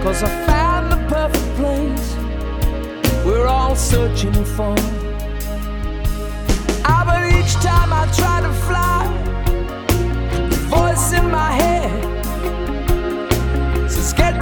'cause I found the perfect place we're all searching for. But each time I try to fly, the voice in my head says, get